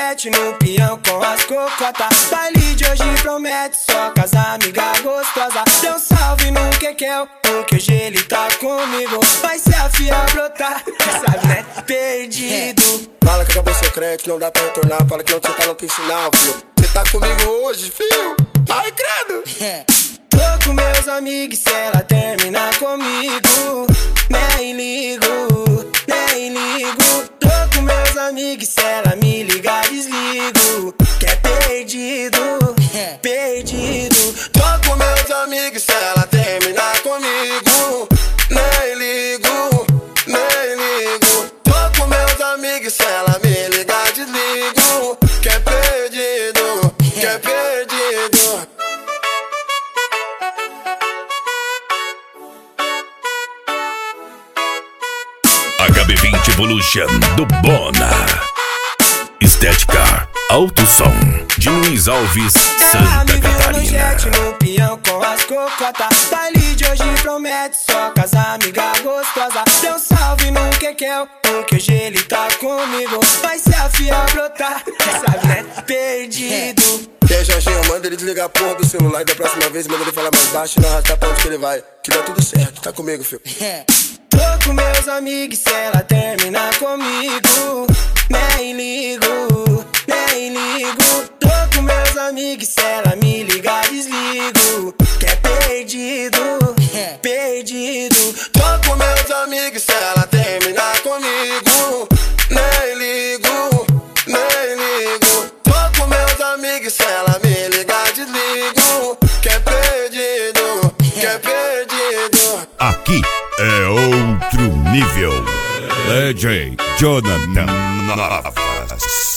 lanchonete no peão com as cocotas. Baile de hoje promete só com as amigas gostosas. Deu um salve no Kekel, porque hoje ele tá comigo. Vai ser a fia brotar, sabe, né? Perdido. Fala que acabou seu crédito, não dá pra retornar. Fala que não cê tá no sinal, filho. Cê tá comigo hoje, filho. Ai, credo. Tô com meus amigos, se ela terminar comigo, nem ligo, nem ligo. Tô com meus amigos, se ela me ligar, desligo. Que é perdido, perdido. Tô com meus amigos, se ela terminar comigo, nem ligo, nem ligo. Tô com meus amigos, se ela me ligar, desligo. Que é perdido, que é perdido. HB20 Evolution do Bona. Estética, alto som de Luiz Alves, Santa Catarina. No peão com as cocotas. Baile de hoje promete só com as amigas gostosas. Deu um salve no Kekel, porque hoje ele tá comigo. Vai ser a fia brotar, sabe, né? Perdido. E aí, Jorginho, manda ele desligar a porra do celular. E da próxima vez manda ele falar mais baixo e não arrastar pra onde que ele vai. Que dá tudo certo, tá comigo, filho. Tô com meus amigos, se ela terminar comigo, nem ligo, nem ligo. Tô com meus amigos, se ela me ligar, desligo. Que é perdido, perdido. Tô com meus amigos, se ela terminar comigo, nem ligo, nem ligo. Tô com meus amigos, se ela me ligar, desligo. Que é perdido, que é perdido. Aqui é outro nível. DJ Jonathan Navas.